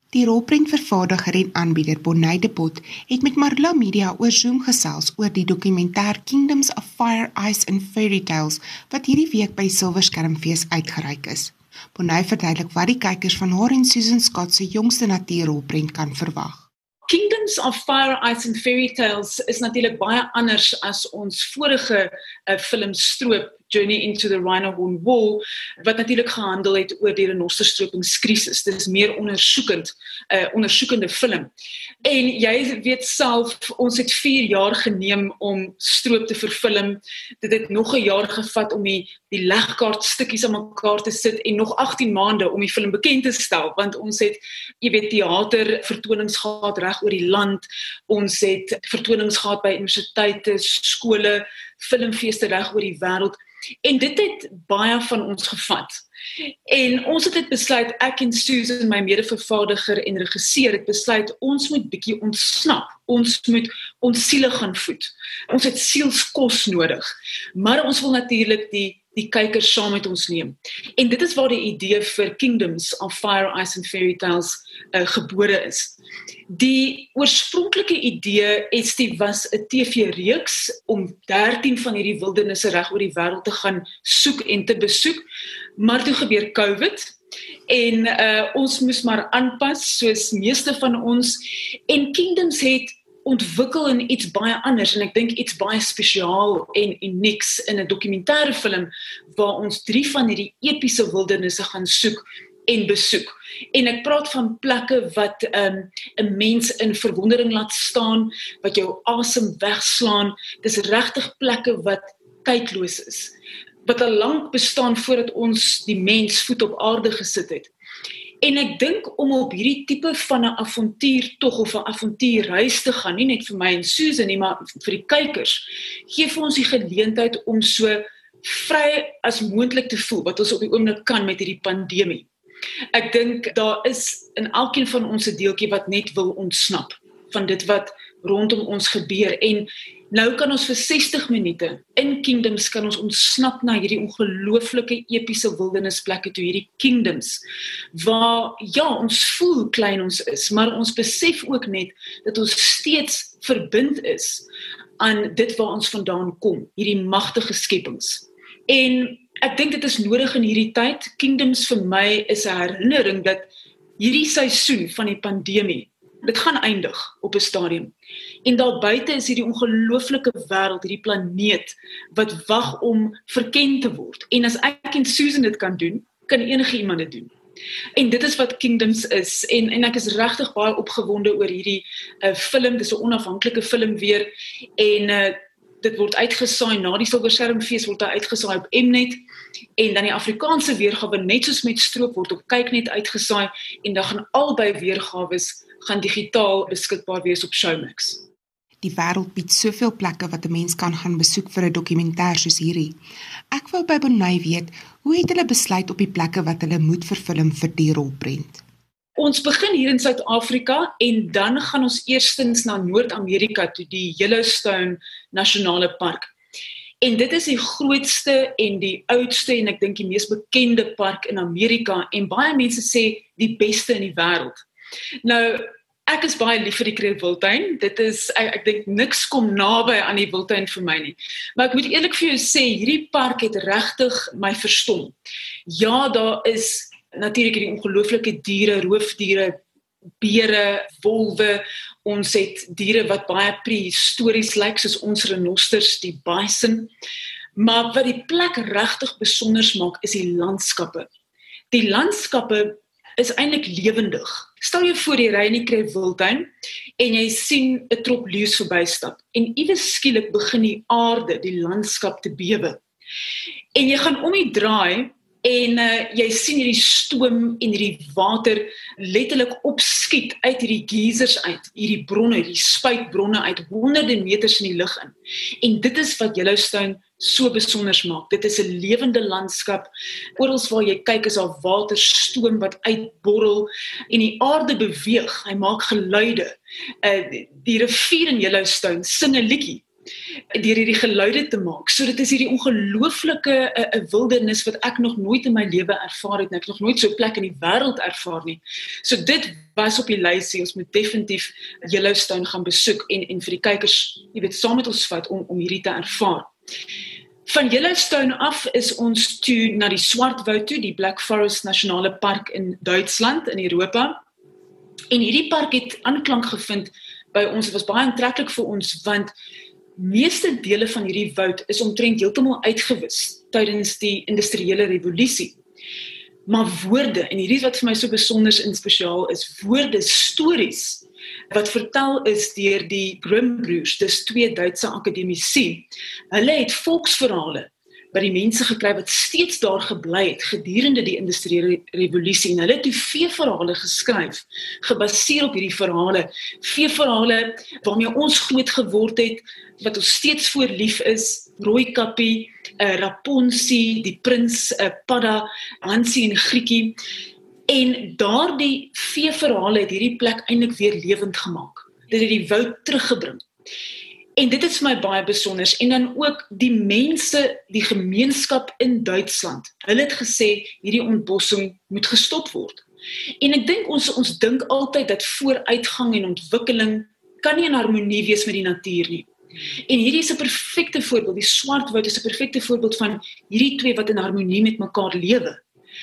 Die rolprentvervaardiger en aanbieder Bonnie de Bot het met Marula Media oor Zoom gesels oor die dokumentêr Kingdoms of Fire, Ice and Fairy Tales wat hierdie week by Silverskermfees uitgereik is. Bonnie verduidelik wat die kykers van haar en Susan Scott se jongste natuurrolprent kan verwag. Kingdoms of Fire, Ice and Fairy Tales is natuurlik baie anders as ons vorige filmstroop Journey into the Rhino-Horn Wall, wat natuurlik gehandel het oor die renosterstropingskrisis. Dit is meer ondersoekende film. En jy weet self, ons het 4 jaar geneem om stroop te verfilm. Dit het nog 1 jaar gevat om die legkaart stukkies aan mekaar te sit en nog 18 maande om die film bekend te stel, want ons het, theater vertonings gehad reg oor die land, ons het vertonings gehad by universiteite, skole, filmfeeste reg oor die wêreld. En dit het baie van ons gevat. En ons het dit besluit, ek en Susan, my medevervaardiger en regisseur, het besluit, ons moet bietjie ontsnap. Ons moet ons siele gaan voed. Ons het sielskos nodig. Maar ons wil natuurlik die kykers saam met ons neem. En dit is waar die idee vir Kingdoms of Fire, Ice and Fairy Tales gebore is. Die oorspronklike idee was 'n TV-reeks om 13 van hierdie wildernisse reg oor die wêreld te gaan soek en te besoek, maar toe gebeur COVID en ons moes maar aanpas, soos meeste van ons, en Kingdoms het ontwikkel in iets baie anders, en ek dink iets baie spesiaal en unieks in 'n dokumentêre film, waar ons 3 van hierdie epiese wildernisse gaan soek en besoek. En ek praat van plekke wat 'n mens in verwondering laat staan, wat jou asem wegslaan. Dis regtig plekke wat tydloos is, wat al lank bestaan voordat ons die mens voet op aarde gesit het. En ek dink om op hierdie tipe van 'n avontuurtog of 'n avontuurreis te gaan, nie net vir my en Susan nie, maar vir die kykers, gee vir ons die geleentheid om so vry as moontlik te voel, wat ons op die oomblik kan met hierdie pandemie. Ek dink daar is in elkeen van ons 'n deeltjie wat net wil ontsnap van dit wat rondom ons gebeur, en nou kan ons vir 60 minute in Kingdoms kan ons ontsnap na hierdie ongelooflike epiese wildernisplekke toe, hierdie Kingdoms, waar ons voel klein ons is, maar ons besef ook net dat ons steeds verbind is aan dit waar ons vandaan kom, hierdie magtige skepings. En ek dink dit is nodig in hierdie tyd. Kingdoms vir my is 'n herinnering dat hierdie seisoen van die pandemie, dit gaan eindig op 'n stadium. En daar buite is hierdie ongelooflike wêreld, hierdie planeet, wat wag om verken te word. En as ek en Susan dit kan doen, kan enige iemand dit doen. En dit is wat Kingdoms is. En ek is regtig baie opgewonde oor hierdie film. Dis 'n onafhanklike film weer. En dit word uitgesaai na die Silverskermfees, word hy uitgesaai op Mnet, en dan die Afrikaanse weergawe, net soos met Stroop, word op Kyknet uitgesaai, en dan gaan albei weergawes gaan digitaal beskikbaar wees op Showmax. Die wêreld bied soveel plekke wat 'n mens kan gaan besoek vir 'n dokumentêr soos hierdie. Ek wou by Bonnie weet, hoe het hulle besluit op die plekke wat hulle moet verfilm vir die rolprent? Ons begin hier in Suid-Afrika en dan gaan ons eerstens na Noord-Amerika toe, die Yellowstone Nasionale Park. En dit is die grootste en die oudste en ek dink die mees bekende park in Amerika, en baie mense sê die beste in die wêreld. Nou, ek is baie lief vir die Krugerwildtuin. Dit is, ek dink niks kom naby aan die wildtuin vir my nie. Maar ek moet eerlik vir jou sê, hierdie park het regtig my verstom. Ja, daar is natuurlik hierdie ongelooflike diere, roofdiere, bere, wolwe. Ons het diere wat baie prehistories lyk, soos ons renosters, die bison. Maar wat die plek regtig besonders maak, is die landskappe. Die landskappe is eintlik lewendig. Stel jou voor jy ry in die Krugerwildtuin en jy sien 'n trop leeu's verbystap, en iewes skielik begin die aarde, die landskap te bewe. En jy gaan om die draai en jy sien hierdie stoom en hierdie water letterlik opskiet uit hierdie geysers uit, hierdie bronne, hierdie spuitbronne uit honderde meters in die lug in. En dit is wat Yellowstone so besonders maak. Dit is 'n lewende landskap. Oral waar jy kyk is daar water, stoom wat uitborrel en die aarde beweeg. Hy maak geluide. Die rivier in Yellowstone sing 'n liedjie. deur hierdie geluide te maak. So dit is hierdie ongelooflike 'n wildernis wat ek nog nooit in my lewe ervaar het, en ek nog nooit so 'n plek in die wêreld ervaar nie. So dit was op die lysie. Ons moet definitief Yellowstone gaan besoek en vir die kykers, saam met ons vat om hierdie te ervaar. Van Yellowstone af is ons toe na die Swartwoud toe, die Black Forest Nasionale Park in Duitsland, in Europa. En hierdie park het aanklank gevind by ons. Dit was baie aantreklik vir ons, want meeste dele van hierdie woud is omtrent heeltemal uitgewis tydens die industriële revolusie. Maar woorde, en hierdie wat vir my so besonder en spesiaal is, woorde, stories, wat vertel is deur die Grimm-broers, dis 2 Duitse akademici. Hulle het volksverhale by die mense gekry wat steeds daar gebly het gedurende die industriële revolusie, en hulle het toe veeverhale geskryf, gebaseer op hierdie verhale, veeverhale waarmee ons groot geword het, wat ons steeds voor lief is, Rooikappie, Rapunzel, die prins, Padda, Hansie en Griekie, en daardie veeverhale het hierdie plek eintlik weer lewend gemaak. Dit het die woud teruggebring. En dit is vir my baie besonder. En dan ook die mense, die gemeenskap in Duitsland. Hulle het gesê, hierdie ontbossing moet gestop word. En ek dink ons dink altyd dat vooruitgang en ontwikkeling kan nie in harmonie wees met die natuur nie. En hierdie is 'n perfekte voorbeeld. Die Swartwoud is 'n perfekte voorbeeld van hierdie twee wat in harmonie met mekaar lewe.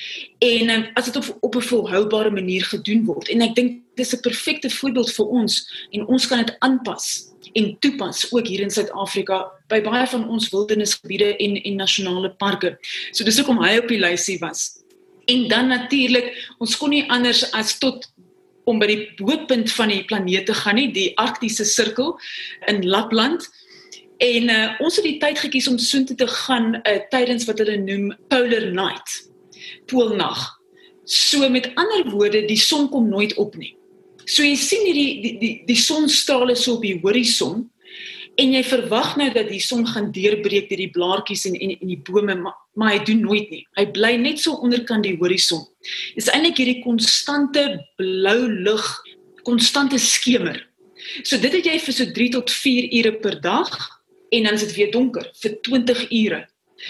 En as dit op 'n volhoubare manier gedoen word. En ek dink dis 'n perfekte voorbeeld vir ons, en ons kan dit aanpas en toepas ook hier in Suid-Afrika by baie van ons wildernisgebiede en nasionale parke. So dis hoekom hy op die lysie was. En dan natuurlik, ons kon nie anders as tot om by die hoogtepunt van die planeet te gaan nie, die Arktiese sirkel in Lapland. En ons het die tyd gekies om soontoe te gaan tydens wat hulle noem Polar Night, poolnag. So met ander woorde, die son kom nooit op nie. So jy sien die sonstrale so op die horison, en jy verwag nou dat die son gaan deurbreek deur die blaartjies en die bome, maar hy doen nooit nie. Hy bly net so onderkant die horison. Dis eintlik hierdie konstante blou lig, konstante skemer. So dit het jy vir so 3 tot 4 ure per dag, en dan is dit weer donker vir 20 ure.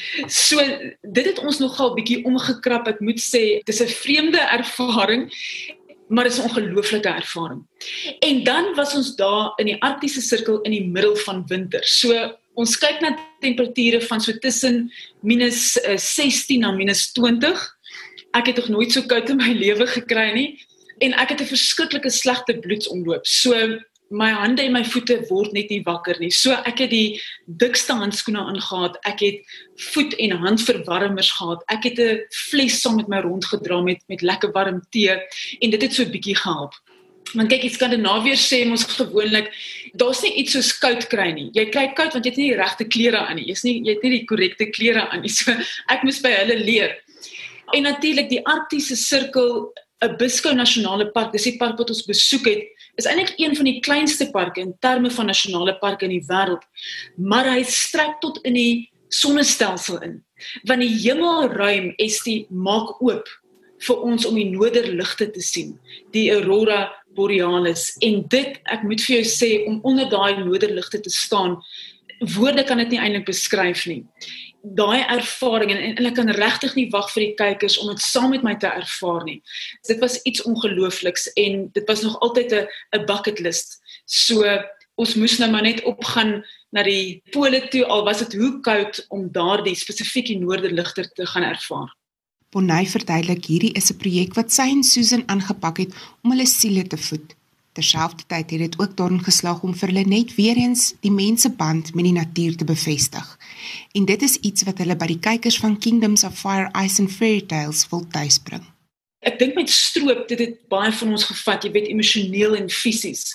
So dit het ons nogal bietjie omgekrap. Ek moet sê, dis 'n vreemde ervaring, maar dis 'n ongelooflike ervaring. En dan was ons daar in die Arktiese sirkel in die middel van winter. So ons kyk na temperature van so tussen minus 16 na minus 20. Ek het nog nooit so koud in my lewe gekry nie, en ek het 'n verskriklike slegte bloedsomloop. So my hande en my voete word net nie wakker nie. So ek het die dikste handskoene aangehad, ek het voet- en handverwarmers gehad, ek het 'n fles saam met my rondgedra met lekker warm tee, en dit het so 'n bietjie gehelp. Want kyk, die Skandinawiërs sê ons gewoonlik, daar's nie iets soos koud kry nie. Jy kry koud want jy het nie die regte klere aan nie. Jy het nie die korrekte klere aan nie. So ek moes by hulle leer. En natuurlik die Arktiese sirkel, 'n Biskou Nasionale Park, dis die park wat ons besoek het, is eintlik een van die kleinste parke in terme van nasionale parke in die wêreld, maar hy strek tot in die sonnestelsel in, want die hemelruim maak oop vir ons om die noorderligte te sien, die Aurora Borealis, en dit, ek moet vir jou sê, om onder daai noorderligte te staan, woorde kan dit nie eintlik beskryf nie. Daai ervaring, en ek kan regtig nie wag vir die kykers om dit saam met my te ervaar nie. Dit was iets ongeloofliks, en dit was nog altyd 'n bucket list. So ons moes nou maar net opgaan na die pole toe, al was dit hoe koud, om daardie spesifieke noorderligte te gaan ervaar. Bonnie verduidelik, hierdie is 'n projek wat sy en Susan aangepak het om hulle siele te voed. Terselfdertyd het dit ook daarin geslaag om vir hulle net weer eens die menseband met die natuur te bevestig. En dit is iets wat hulle by die kykers van Kingdoms of Fire, Ice and Fairy Tales wil tuisbring. Ek dink met stroop, dit het baie van ons gevat, jy weet, emosioneel en fisies.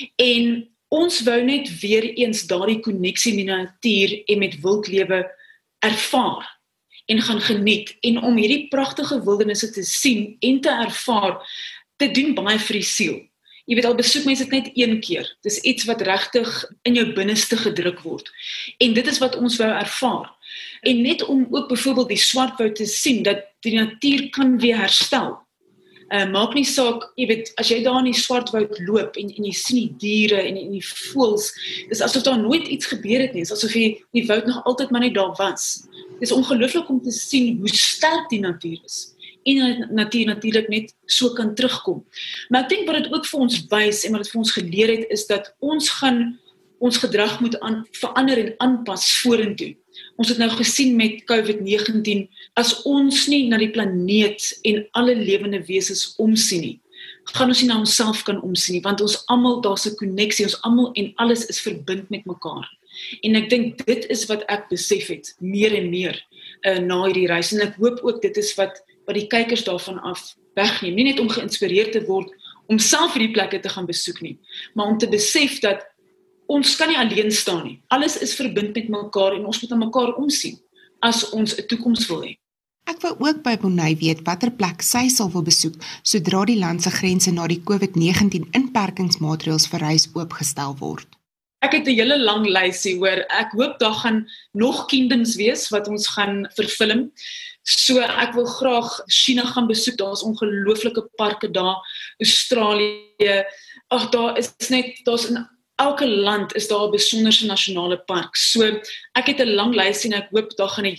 En ons wou net weer eens daardie koneksie met die natuur en met wildlewe ervaar en gaan geniet. En om hierdie pragtige wildernisse te sien en te ervaar, te doen baie vir die siel. Jy weet, al besoek mense dit net 1 keer. Dis iets wat regtig in jou binneste gedruk word. En dit is wat ons wou ervaar. En net om ook byvoorbeeld die Swartwoud te sien, dat die natuur kan weer herstel. Maak nie saak, jy weet, as jy daar in die Swartwoud loop en jy sien die diere en die voëls, dis asof daar nooit iets gebeur het nie, dis asof die woud nog altyd maar net daar was. Dis ongelooflik om te sien hoe sterk die natuur is en die natuur natuurlik net so kan terugkom. Maar ek dink wat dit ook vir ons wys en wat dit vir ons geleer het, is dat ons gaan ons gedrag moet verander en aanpas vorentoe. Ons het nou gesien met COVID-19, as ons nie na die planeet en alle lewende wesens omsien nie, gaan ons nie na onsself kan omsien nie, want ons almal, daar's 'n koneksie, ons almal en alles is verbind met mekaar. En ek dink dit is wat ek besef het, meer en meer na hierdie reis, en ek hoop ook dit is wat die kykers daarvan af wegneem, nie net om geïnspireerd te word, om self hierdie plekke te gaan besoek nie, maar om te besef dat ons kan nie alleen staan nie. Alles is verbind met mekaar en ons moet aan mekaar omsien as ons 'n toekoms wil hê. Ek wou ook by Bonnie weet watter plek sy sal wil besoek sodra die land se grense na die COVID-19 inperkingsmaatreëls vir reis oopgestel word. Ek het 'n hele lang lysie hoor. Ek hoop daar gaan nog kingdoms wees wat ons gaan verfilm. So ek wil graag China gaan besoek. Daar's ongelooflike parke daar. Australië. Ag, daar's in elke land is daar 'n besonderse nasionale park. So ek het 'n lang lysie en ek hoop daar gaan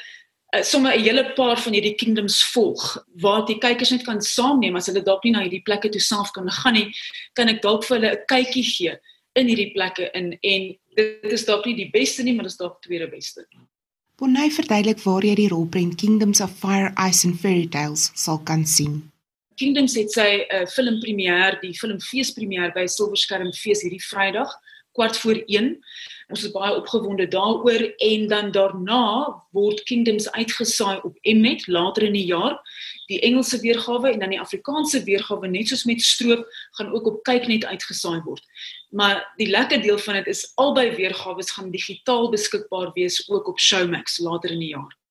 'n hele paar van hierdie kingdoms volg, waar die kykers net kan saamneem, as hulle dalk nie na hierdie plekke toe self kan gaan nie, kan ek dalk vir hulle 'n kykie gee in hierdie plekke en dit is dalk nie die beste nie, maar dit is dalk tweede beste. Bonnie verduidelik waar jy die rolprent Kingdoms of Fire, Ice and Fairy Tales sal kan sien. Kingdoms het sy filmpremière, die filmfeespremière by Silverskermfees hierdie Vrydag, 1:15. Ons is baie opgewonde daaroor en dan daarna word Kingdoms uitgesaai op Mnet later in die jaar. Die Engelse weergawe en dan die Afrikaanse weergawe, net soos met Stroop, gaan ook op Kyknet uitgesaai word. Maar die lekker deel van dit is albei weergawes gaan digitaal beskikbaar wees ook op Showmax later in die jaar.